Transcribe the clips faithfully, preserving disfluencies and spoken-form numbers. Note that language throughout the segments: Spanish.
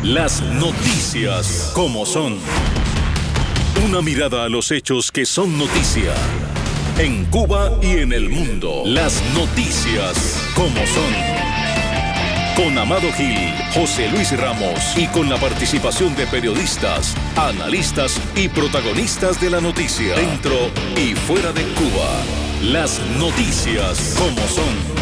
Las noticias como son. Una mirada a los hechos que son noticia. En Cuba y en el mundo. Las noticias como son. Con Amado Gil, José Luis Ramos y con la participación de periodistas, analistas y protagonistas de la noticia. Dentro y fuera de Cuba. Las noticias como son.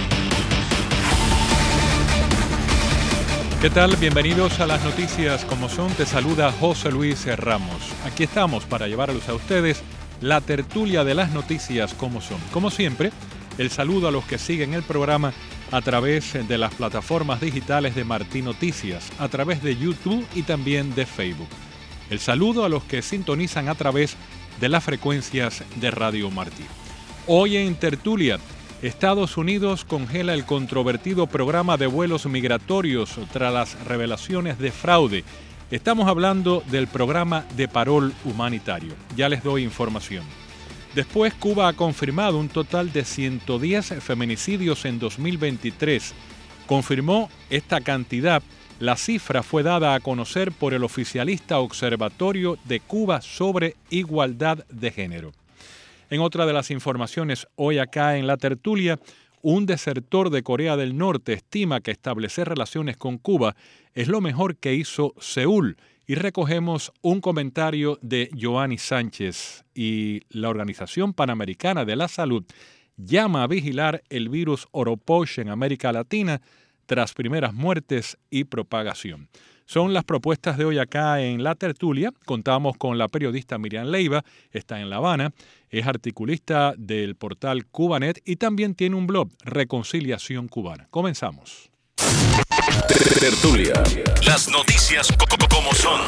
¿Qué tal? Bienvenidos a las noticias como son. Te saluda José Luis Ramos. Aquí estamos para llevarlos a ustedes la tertulia de las noticias como son. Como siempre, el saludo a los que siguen el programa a través de las plataformas digitales de Martí Noticias, a través de YouTube y también de Facebook. El saludo a los que sintonizan a través de las frecuencias de Radio Martí. Hoy en tertulia, Estados Unidos congela el controvertido programa de vuelos migratorios tras las revelaciones de fraude. Estamos hablando del programa de parol humanitario. Ya les doy información. Después, Cuba ha confirmado un total de ciento diez feminicidios en dos mil veintitrés. Confirmó esta cantidad. La cifra fue dada a conocer por el oficialista Observatorio de Cuba sobre Igualdad de Género. En otra de las informaciones, hoy acá en la tertulia, un desertor de Corea del Norte estima que establecer relaciones con Cuba es lo mejor que hizo Seúl. Y recogemos un comentario de Joanny Sánchez. Y la Organización Panamericana de la Salud llama a vigilar el virus Oropouche en América Latina tras primeras muertes y propagación. Son las propuestas de hoy acá en la tertulia. Contamos con la periodista Miriam Leiva, está en La Habana, es articulista del portal Cubanet y también tiene un blog, Reconciliación Cubana. Comenzamos. Tertulia. Las noticias como son.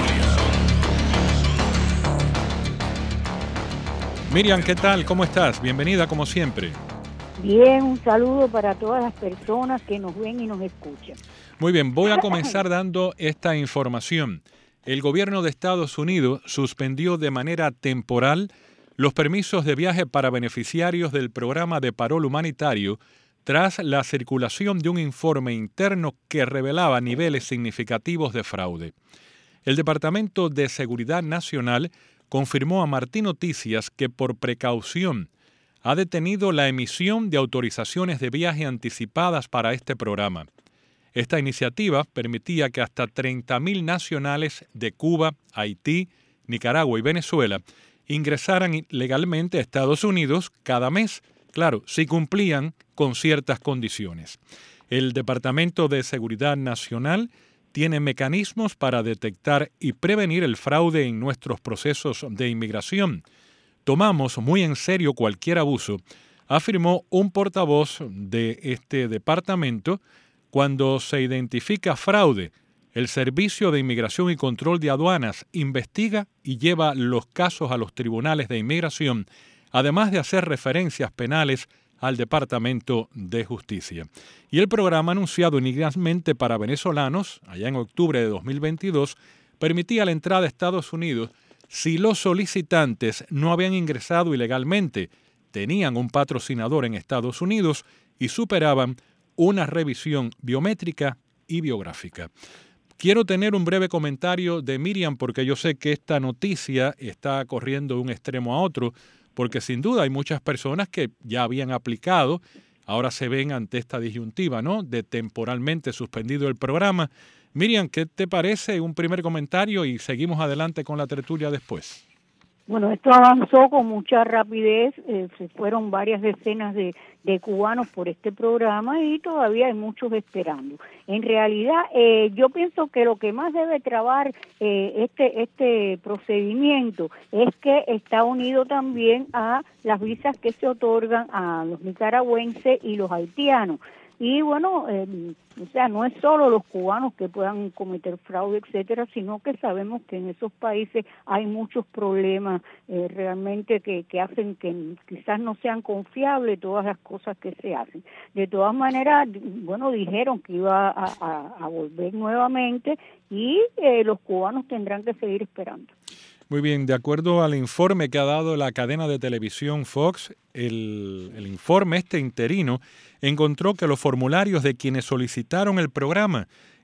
Miriam, ¿qué tal? ¿Cómo estás? Bienvenida como siempre. Bien, un saludo para todas las personas que nos ven y nos escuchan. Muy bien, voy a comenzar dando esta información. El gobierno de Estados Unidos suspendió de manera temporal los permisos de viaje para beneficiarios del programa de parol humanitario tras la circulación de un informe interno que revelaba niveles significativos de fraude. El Departamento de Seguridad Nacional confirmó a Martí Noticias que por precaución ha detenido la emisión de autorizaciones de viaje anticipadas para este programa. Esta iniciativa permitía que hasta treinta mil nacionales de Cuba, Haití, Nicaragua y Venezuela ingresaran legalmente a Estados Unidos cada mes, claro, si cumplían con ciertas condiciones. El Departamento de Seguridad Nacional tiene mecanismos para detectar y prevenir el fraude en nuestros procesos de inmigración. Tomamos muy en serio cualquier abuso, afirmó un portavoz de este departamento. Cuando se identifica fraude, el Servicio de Inmigración y Control de Aduanas investiga y lleva los casos a los tribunales de inmigración, además de hacer referencias penales al Departamento de Justicia. Y el programa anunciado inicialmente para venezolanos, allá en octubre de dos mil veintidós, permitía la entrada a Estados Unidos si los solicitantes no habían ingresado ilegalmente, tenían un patrocinador en Estados Unidos y superaban una revisión biométrica y biográfica. Quiero tener un breve comentario de Miriam porque yo sé que esta noticia está corriendo de un extremo a otro, porque sin duda hay muchas personas que ya habían aplicado, ahora se ven ante esta disyuntiva, ¿no?, de temporalmente suspendido el programa. Miriam, ¿qué te parece? Un primer comentario y seguimos adelante con la tertulia después. Bueno, esto avanzó con mucha rapidez, eh, se fueron varias decenas de, de cubanos por este programa y todavía hay muchos esperando. En realidad, eh, yo pienso que lo que más debe trabar eh, este este procedimiento es que está unido también a las visas que se otorgan a los nicaragüenses y los haitianos. Y bueno, eh, o sea, no es solo los cubanos que puedan cometer fraude, etcétera, sino que sabemos que en esos países hay muchos problemas eh, realmente que, que hacen que quizás no sean confiables todas las cosas que se hacen. De todas maneras, bueno, dijeron que iba a, a, a volver nuevamente y eh, los cubanos tendrán que seguir esperando. Muy bien, de acuerdo al informe que ha dado la cadena de televisión Fox, el, el informe este interino encontró que los formularios de quienes solicitaron el programa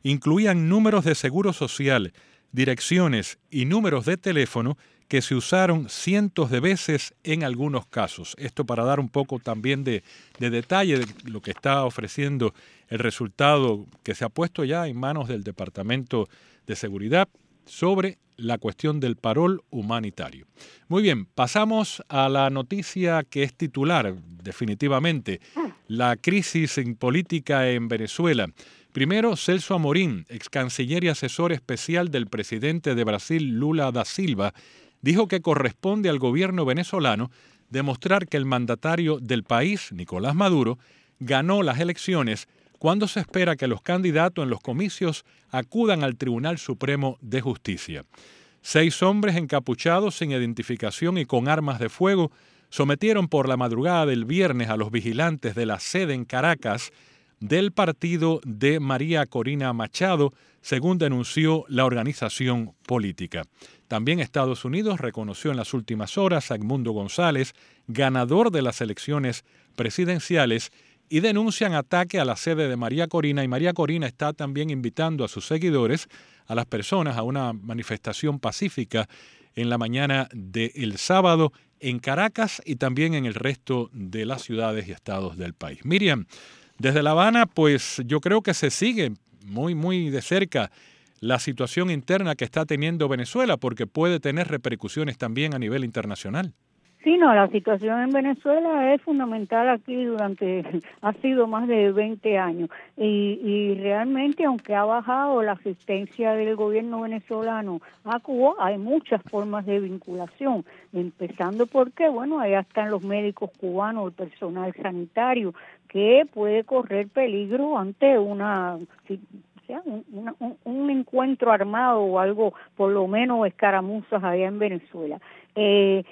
incluían números de seguro social, direcciones y números de teléfono que se usaron cientos de veces en algunos casos. Esto para dar un poco también de, de detalle de lo que está ofreciendo el resultado que se ha puesto ya en manos del Departamento de Seguridad sobre la cuestión del parol humanitario. Muy bien, pasamos a la noticia que es titular, definitivamente, la crisis en política en Venezuela. Primero, Celso Amorín, ex canciller y asesor especial del presidente de Brasil, Lula da Silva, dijo que corresponde al gobierno venezolano demostrar que el mandatario del país, Nicolás Maduro, ganó las elecciones cuando se espera que los candidatos en los comicios acudan al Tribunal Supremo de Justicia. Seis hombres encapuchados sin identificación y con armas de fuego sometieron por la madrugada del viernes a los vigilantes de la sede en Caracas del partido de María Corina Machado, según denunció la organización política. También Estados Unidos reconoció en las últimas horas a Edmundo González, ganador de las elecciones presidenciales, y denuncian ataque a la sede de María Corina, y María Corina está también invitando a sus seguidores, a las personas, a una manifestación pacífica en la mañana del sábado en Caracas y también en el resto de las ciudades y estados del país. Miriam, desde La Habana, pues yo creo que se sigue muy, muy de cerca la situación interna que está teniendo Venezuela, porque puede tener repercusiones también a nivel internacional. Sí, no, la situación en Venezuela es fundamental aquí durante, ha sido más de veinte años y, y realmente aunque ha bajado la asistencia del gobierno venezolano a Cuba, hay muchas formas de vinculación, empezando porque, bueno, allá están los médicos cubanos, el personal sanitario, que puede correr peligro ante una... O sea, un, una, un, un encuentro armado o algo, por lo menos escaramuzas allá en Venezuela. Eh,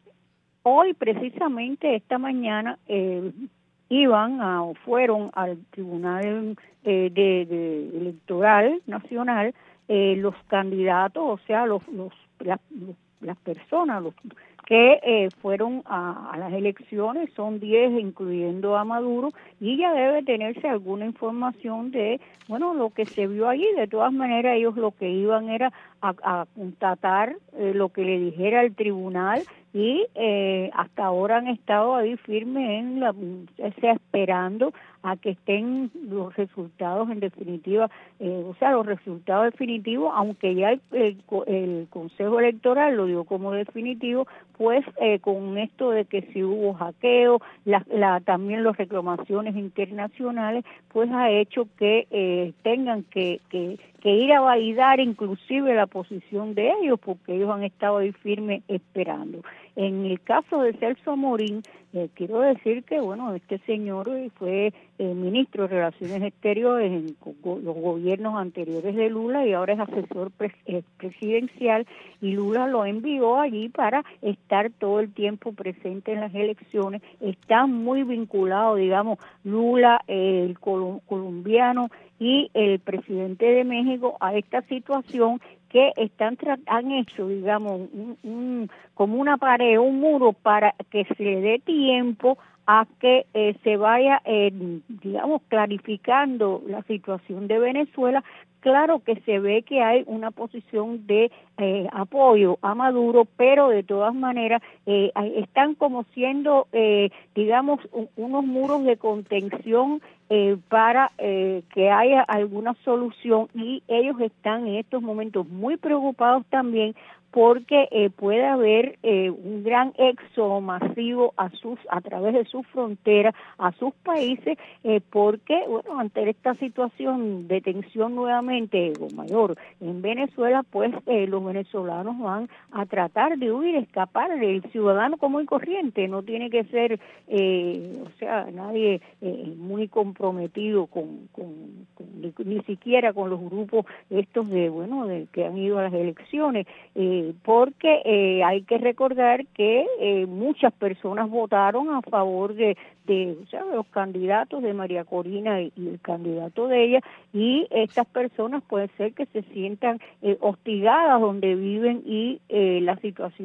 Hoy, precisamente, esta mañana, eh, iban a, o fueron al Tribunal eh, de, de Electoral Nacional eh, los candidatos, o sea, los, los, la, los las personas los, que eh, fueron a, a las elecciones, son diez, incluyendo a Maduro, y ya debe tenerse alguna información de, bueno, lo que se vio allí. De todas maneras, ellos lo que iban era a, a constatar eh, lo que le dijera el tribunal, y eh, hasta ahora han estado ahí firmes en la, o sea, esperando a que estén los resultados en definitiva, eh, o sea, los resultados definitivos, aunque ya el, el, el Consejo Electoral lo dio como definitivo, pues eh, con esto de que si hubo hackeo, la, la, también las reclamaciones internacionales, pues ha hecho que eh, tengan que, que, que ir a validar inclusive la posición de ellos, porque ellos han estado ahí firmes esperando. En el caso de Celso Amorín, eh, quiero decir que, bueno, este señor fue eh, ministro de Relaciones Exteriores en go- los gobiernos anteriores de Lula y ahora es asesor pres- eh, presidencial, y Lula lo envió allí para estar todo el tiempo presente en las elecciones. Está muy vinculado, digamos, Lula, eh, el col- colombiano y el presidente de México a esta situación, que están han hecho, digamos, un, un, como una pared, un muro para que se le dé tiempo a que eh, se vaya, eh, digamos, clarificando la situación de Venezuela. Claro que se ve que hay una posición de eh, apoyo a Maduro, pero de todas maneras eh, están como siendo, eh, digamos, un, unos muros de contención eh, para eh, que haya alguna solución, y ellos están en estos momentos muy preocupados también porque eh, puede haber eh, un gran éxodo masivo a sus a través de sus fronteras a sus países, eh, porque bueno, ante esta situación de tensión nuevamente o mayor en Venezuela, pues eh, los venezolanos van a tratar de huir, escapar. El ciudadano común y corriente no tiene que ser, eh, o sea, nadie eh, muy comprometido con, con, con ni, ni siquiera con los grupos estos de bueno de que han ido a las elecciones. Eh, porque eh, hay que recordar que eh, muchas personas votaron a favor de, de, o sea, de los candidatos de María Corina y, y el candidato de ella, y estas personas puede ser que se sientan eh, hostigadas donde viven, y eh, la situación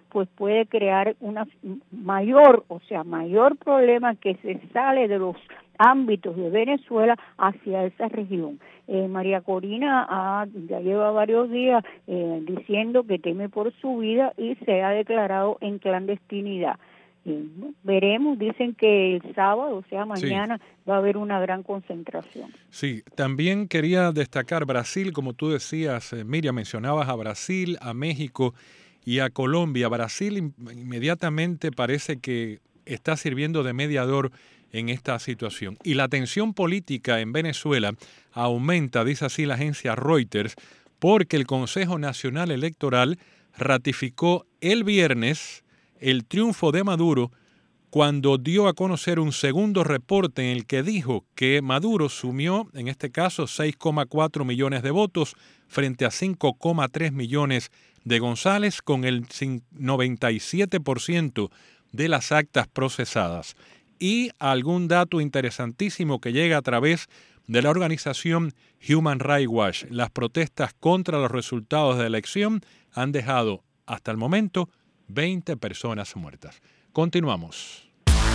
pues puede crear una mayor, o sea, mayor problema que se sale de los ámbitos de Venezuela hacia esa región. Eh, María Corina ha, ya lleva varios días eh, diciendo que teme por su vida y se ha declarado en clandestinidad. Eh, veremos, dicen que el sábado, o sea, mañana, sí, va a haber una gran concentración. Sí, también quería destacar Brasil, como tú decías, eh, Miriam, mencionabas a Brasil, a México y a Colombia. Brasil inmediatamente parece que está sirviendo de mediador en esta situación. Y la tensión política en Venezuela aumenta, dice así la agencia Reuters, porque el Consejo Nacional Electoral ratificó el viernes el triunfo de Maduro cuando dio a conocer un segundo reporte en el que dijo que Maduro sumió, en este caso, seis coma cuatro millones de votos frente a cinco coma tres millones de González, con el noventa y siete por ciento de las actas procesadas. Y algún dato interesantísimo que llega a través de la organización Human Rights Watch. Las protestas contra los resultados de la elección han dejado hasta el momento veinte personas muertas. Continuamos.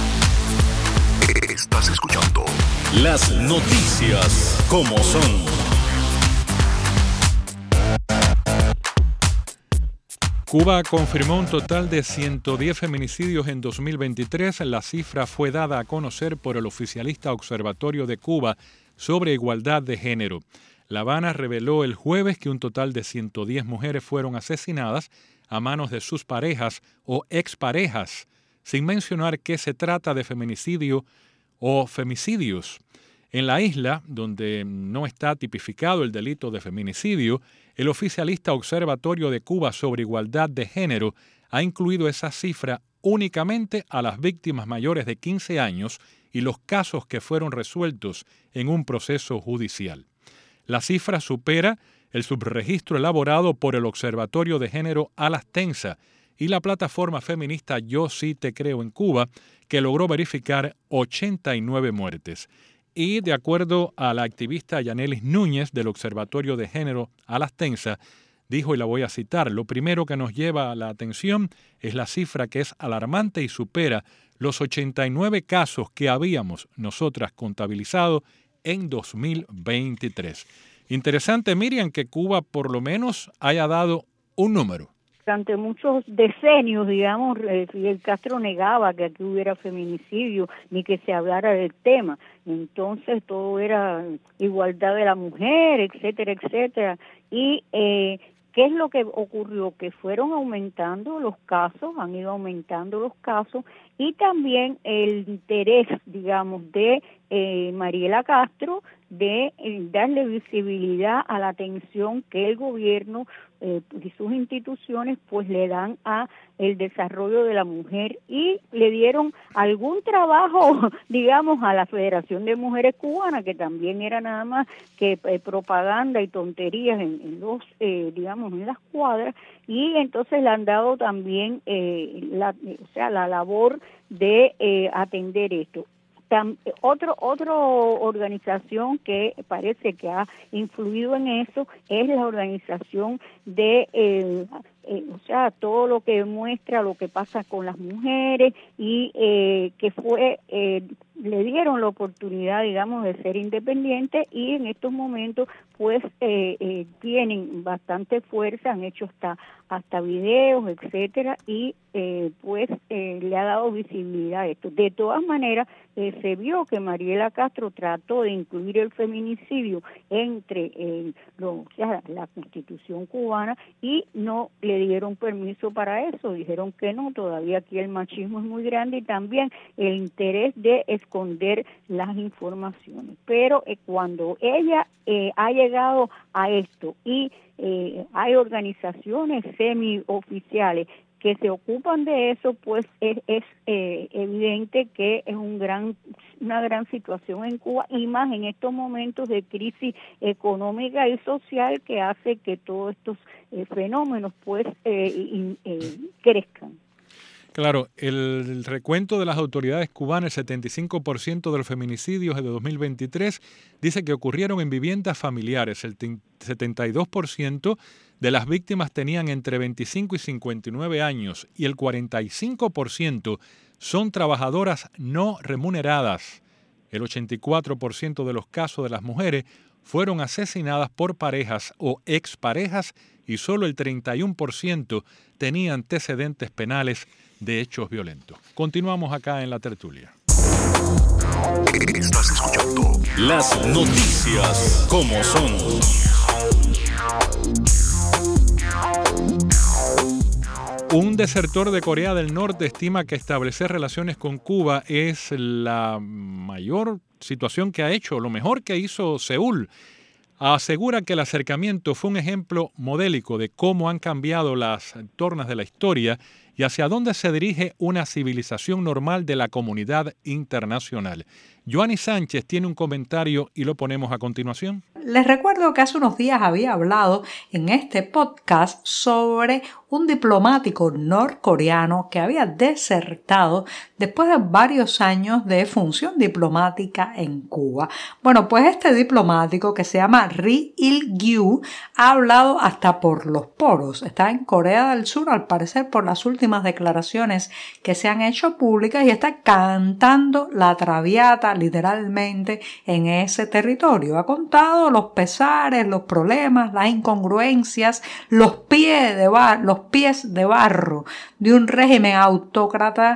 Estás escuchando las noticias como son. Cuba confirmó un total de ciento diez feminicidios en dos mil veintitrés. La cifra fue dada a conocer por el oficialista Observatorio de Cuba sobre Igualdad de Género. La Habana reveló el jueves que un total de ciento diez mujeres fueron asesinadas a manos de sus parejas o exparejas, sin mencionar que se trata de feminicidio o femicidios. En la isla, donde no está tipificado el delito de feminicidio, el oficialista Observatorio de Cuba sobre Igualdad de Género ha incluido esa cifra únicamente a las víctimas mayores de quince años y los casos que fueron resueltos en un proceso judicial. La cifra supera el subregistro elaborado por el Observatorio de Género Alastensa y la plataforma feminista Yo Sí Te Creo en Cuba, que logró verificar ochenta y nueve muertes. Y de acuerdo a la activista Yanelis Núñez del Observatorio de Género Alastensa, dijo, y la voy a citar, lo primero que nos lleva a la atención es la cifra que es alarmante y supera los ochenta y nueve casos que habíamos nosotras contabilizado en dos mil veintitrés. Interesante, Miriam, que Cuba por lo menos haya dado un número. Durante muchos decenios, digamos, Fidel Castro negaba que aquí hubiera feminicidio ni que se hablara del tema. Entonces todo era igualdad de la mujer, etcétera, etcétera. Y eh, ¿qué es lo que ocurrió? Que fueron aumentando los casos, han ido aumentando los casos, y también el interés, digamos, de eh, Mariela Castro de eh, darle visibilidad a la atención que el gobierno eh, y sus instituciones pues le dan a el desarrollo de la mujer, y le dieron algún trabajo, digamos, a la Federación de Mujeres Cubanas, que también era nada más que eh, propaganda y tonterías en, en los, eh, digamos, en las cuadras, y entonces le han dado también eh, la, o sea, la labor de eh, atender esto. Tam, otro otro organización que parece que ha influido en eso es la organización de eh, eh, o sea, todo lo que muestra lo que pasa con las mujeres, y eh, que fue eh, le dieron la oportunidad, digamos, de ser independiente, y en estos momentos pues eh, eh, tienen bastante fuerza, han hecho hasta hasta videos, etcétera, y eh, pues eh, le ha dado visibilidad a esto. De todas maneras, eh, se vio que Mariela Castro trató de incluir el feminicidio entre eh, lo, o sea, la Constitución cubana, y no le dieron permiso para eso, dijeron que no, todavía aquí el machismo es muy grande, y también el interés de esconder las informaciones. Pero eh, cuando ella eh, ha llegado a esto, y eh, hay organizaciones semioficiales que se ocupan de eso, pues es, es eh, evidente que es un gran una gran situación en Cuba, y más en estos momentos de crisis económica y social que hace que todos estos eh, fenómenos pues eh, y, eh, crezcan. Claro, el recuento de las autoridades cubanas, el setenta y cinco por ciento de los feminicidios de dos mil veintitrés, dice que ocurrieron en viviendas familiares. El setenta y dos por ciento de las víctimas tenían entre veinticinco y cincuenta y nueve años y el cuarenta y cinco por ciento son trabajadoras no remuneradas. El ochenta y cuatro por ciento de los casos de las mujeres fueron asesinadas por parejas o exparejas y solo el treinta y uno por ciento tenía antecedentes penales de hechos violentos. Continuamos acá en la tertulia. Estás escuchando las noticias como son. Un desertor de Corea del Norte estima que establecer relaciones con Cuba es la mayor situación que ha hecho, lo mejor que hizo Seúl. Asegura que el acercamiento fue un ejemplo modélico de cómo han cambiado las tornas de la historia y hacia dónde se dirige una civilización normal de la comunidad internacional. Joanny Sánchez tiene un comentario y lo ponemos a continuación. Les recuerdo que hace unos días había hablado en este podcast sobre un diplomático norcoreano que había desertado después de varios años de función diplomática en Cuba. Bueno, pues este diplomático, que se llama Ri Il-gyu, ha hablado hasta por los poros. Está en Corea del Sur, al parecer, por las últimas declaraciones que se han hecho públicas, y está cantando la traviata literalmente en ese territorio. Ha contado los pesares, los problemas, las incongruencias, los pies de bar, los pies de barro de un régimen autócrata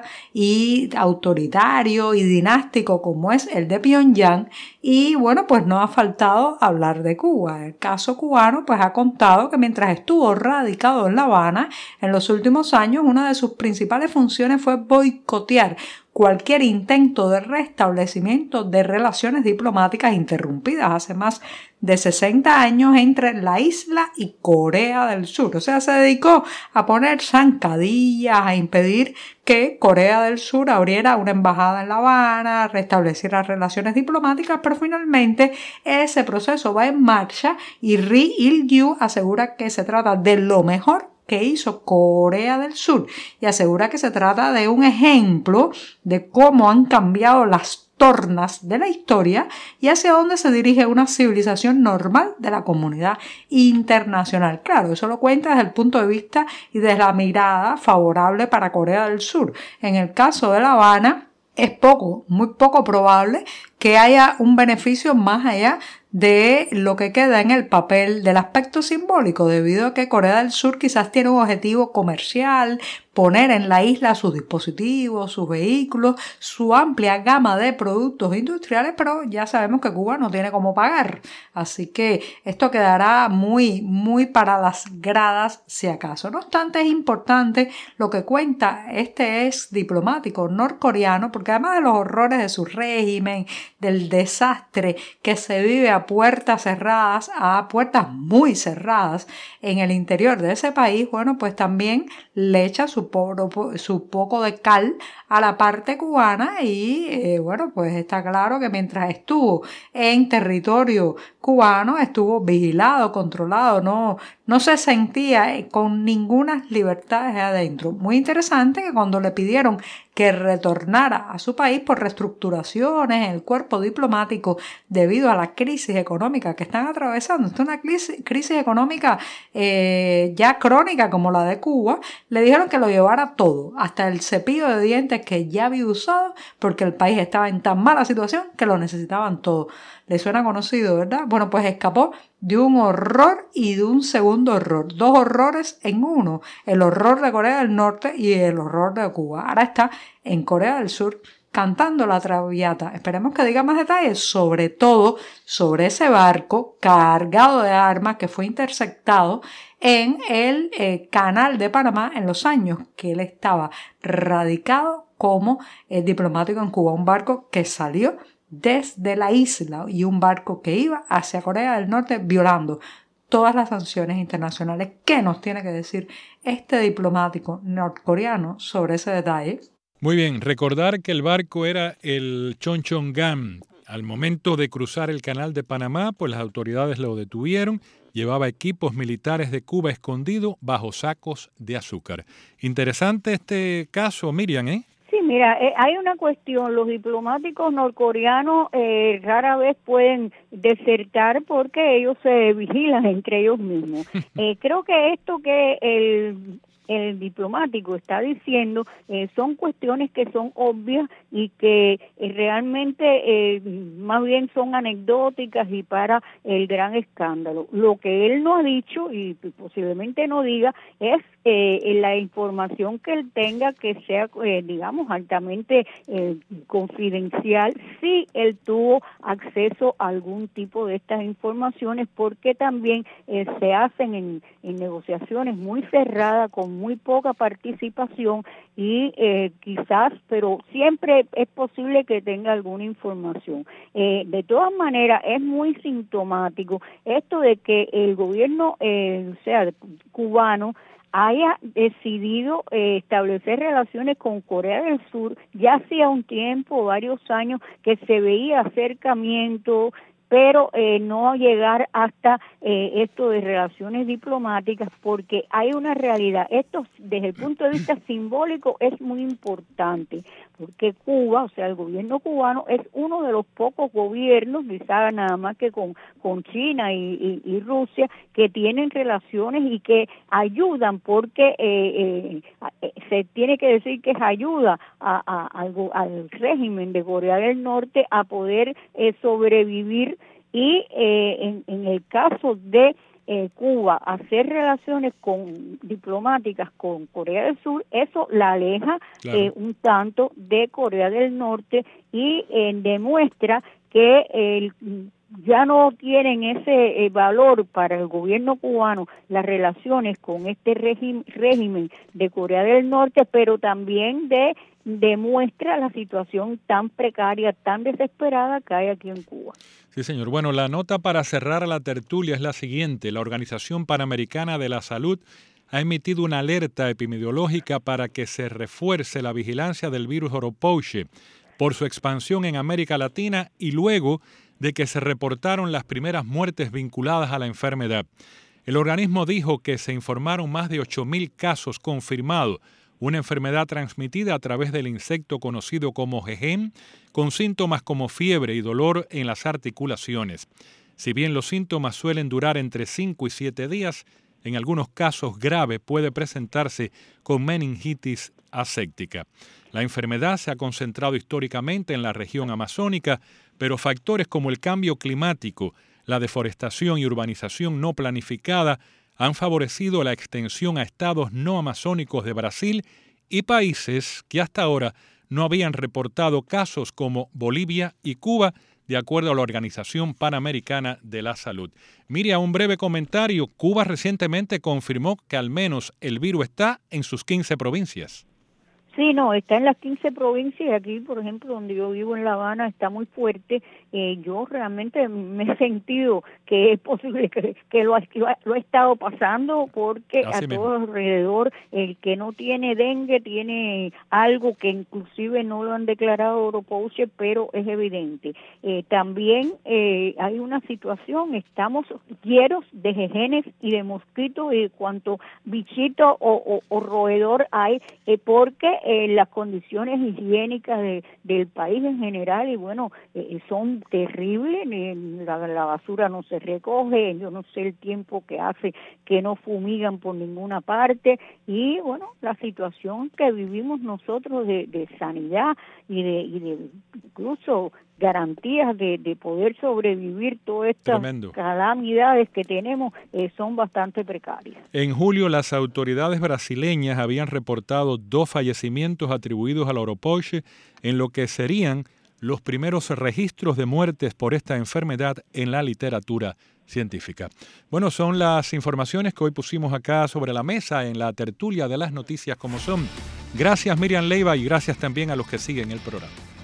y autoritario y dinástico como es el de Pyongyang. Y bueno, pues no ha faltado hablar de Cuba. El caso cubano pues ha contado que mientras estuvo radicado en La Habana, en los últimos años una de sus principales funciones fue boicotear cualquier intento de restablecimiento de relaciones diplomáticas interrumpidas hace más de sesenta años entre la isla y Corea del Sur. O sea, se dedicó a poner zancadillas, a impedir que Corea del Sur abriera una embajada en La Habana, restableciera relaciones diplomáticas, pero finalmente ese proceso va en marcha y Ri Il-gyu asegura que se trata de lo mejor que hizo Corea del Sur y asegura que se trata de un ejemplo de cómo han cambiado las tornas de la historia y hacia dónde se dirige una civilización normal de la comunidad internacional. Claro, eso lo cuenta desde el punto de vista y desde la mirada favorable para Corea del Sur. En el caso de La Habana, es poco, muy poco probable que haya un beneficio más allá de lo que queda en el papel del aspecto simbólico, debido a que Corea del Sur quizás tiene un objetivo comercial, poner en la isla sus dispositivos, sus vehículos, su amplia gama de productos industriales, pero ya sabemos que Cuba no tiene cómo pagar. Así que esto quedará muy, muy para las gradas si acaso. No obstante, es importante lo que cuenta este ex diplomático norcoreano, porque además de los horrores de su régimen, del desastre que se vive a puertas cerradas, a puertas muy cerradas en el interior de ese país, bueno, pues también le echa su, po- su poco de cal a la parte cubana y eh, bueno, pues está claro que mientras estuvo en territorio cubano estuvo vigilado, controlado, no, no se sentía con ninguna libertad adentro. Muy interesante que cuando le pidieron que retornara a su país por reestructuraciones en el cuerpo diplomático debido a la crisis económica que están atravesando, esta es una crisis, crisis económica eh, ya crónica como la de Cuba, le dijeron que lo llevara todo, hasta el cepillo de dientes que ya había usado, porque el país estaba en tan mala situación que lo necesitaban todo. ¿Le suena conocido, verdad? Bueno, pues escapó de un horror y de un segundo horror. Dos horrores en uno. El horror de Corea del Norte y el horror de Cuba. Ahora está en Corea del Sur cantando la traviata. Esperemos que diga más detalles, sobre todo sobre ese barco cargado de armas que fue interceptado en el eh, canal de Panamá en los años que él estaba radicado como eh, diplomático en Cuba. Un barco que salió desde la isla y un barco que iba hacia Corea del Norte violando todas las sanciones internacionales. ¿Qué nos tiene que decir este diplomático norcoreano sobre ese detalle? Muy bien, recordar que el barco era el Chonchongan. Al momento de cruzar el canal de Panamá, pues las autoridades lo detuvieron llevaba equipos militares de Cuba escondidos bajo sacos de azúcar. Interesante este caso, Miriam, ¿eh? Sí, mira, eh, hay una cuestión, los diplomáticos norcoreanos eh, rara vez pueden desertar porque ellos se vigilan entre ellos mismos. Eh, creo que esto que el... el diplomático está diciendo eh, son cuestiones que son obvias y que eh, realmente eh, más bien son anecdóticas y para el gran escándalo. Lo que él no ha dicho y posiblemente no diga es eh, la información que él tenga que sea, eh, digamos, altamente eh, confidencial, si él tuvo acceso a algún tipo de estas informaciones, porque también eh, se hacen en, en negociaciones muy cerradas con muy poca participación y eh, quizás, pero siempre es posible que tenga alguna información. Eh, de todas maneras, es muy sintomático esto de que el gobierno, eh, o sea, cubano, haya decidido eh, establecer relaciones con Corea del Sur. Ya hacía un tiempo, varios años, que se veía acercamiento, pero eh, no llegar hasta eh, esto de relaciones diplomáticas, porque hay una realidad. Esto, desde el punto de vista simbólico, es muy importante, porque Cuba, o sea, el gobierno cubano, es uno de los pocos gobiernos, quizás nada más que con, con China y, y, y Rusia, que tienen relaciones y que ayudan, porque eh, eh, se tiene que decir que es ayuda a, a, al, al régimen de Corea del Norte a poder eh, sobrevivir. Y eh, en, en el caso de eh, Cuba hacer relaciones con diplomáticas con Corea del Sur, eso la aleja claro. eh, un tanto de Corea del Norte y eh, demuestra que eh, ya no tienen ese eh, valor para el gobierno cubano las relaciones con este régimen, régimen de Corea del Norte, pero también de demuestra la situación tan precaria, tan desesperada que hay aquí en Cuba. Sí, señor. Bueno, la nota para cerrar la tertulia es la siguiente. La Organización Panamericana de la Salud ha emitido una alerta epidemiológica para que se refuerce la vigilancia del virus Oropouche por su expansión en América Latina y luego de que se reportaron las primeras muertes vinculadas a la enfermedad. El organismo dijo que se informaron más de ocho mil casos confirmados, una enfermedad transmitida a través del insecto conocido como jején, con síntomas como fiebre y dolor en las articulaciones. Si bien los síntomas suelen durar entre cinco y siete días, en algunos casos graves puede presentarse con meningitis aséptica. La enfermedad se ha concentrado históricamente en la región amazónica, pero factores como el cambio climático, la deforestación y urbanización no planificada han favorecido la extensión a estados no amazónicos de Brasil y países que hasta ahora no habían reportado casos como Bolivia y Cuba, de acuerdo a la Organización Panamericana de la Salud. Mire, un breve comentario. Cuba recientemente confirmó que al menos el virus está en sus quince provincias. Sí, no, está en las quince provincias. Aquí, por ejemplo, donde yo vivo en La Habana, está muy fuerte. Eh, yo realmente me he sentido que es posible que, que lo, ha, lo ha estado pasando, porque Así a mismo. Todo alrededor, el que no tiene dengue tiene algo que inclusive no lo han declarado Oropouche, pero es evidente. Eh, también eh, hay una situación, estamos llenos de jejenes y de mosquitos y de cuanto bichito o, o, o roedor hay, eh, porque Eh, las condiciones higiénicas de, del país en general, y bueno, eh, son terribles. eh, la, la basura no se recoge, yo no sé el tiempo que hace que no fumigan por ninguna parte, y bueno, la situación que vivimos nosotros de, de sanidad y de, y de incluso garantías de, de poder sobrevivir todas estas Tremendo. calamidades que tenemos eh, son bastante precarias. En julio, las autoridades brasileñas habían reportado dos fallecimientos atribuidos al Oropouche, en lo que serían los primeros registros de muertes por esta enfermedad en la literatura científica. Bueno, son las informaciones que hoy pusimos acá sobre la mesa en la tertulia de las noticias como son. Gracias, Miriam Leiva, y gracias también a los que siguen el programa.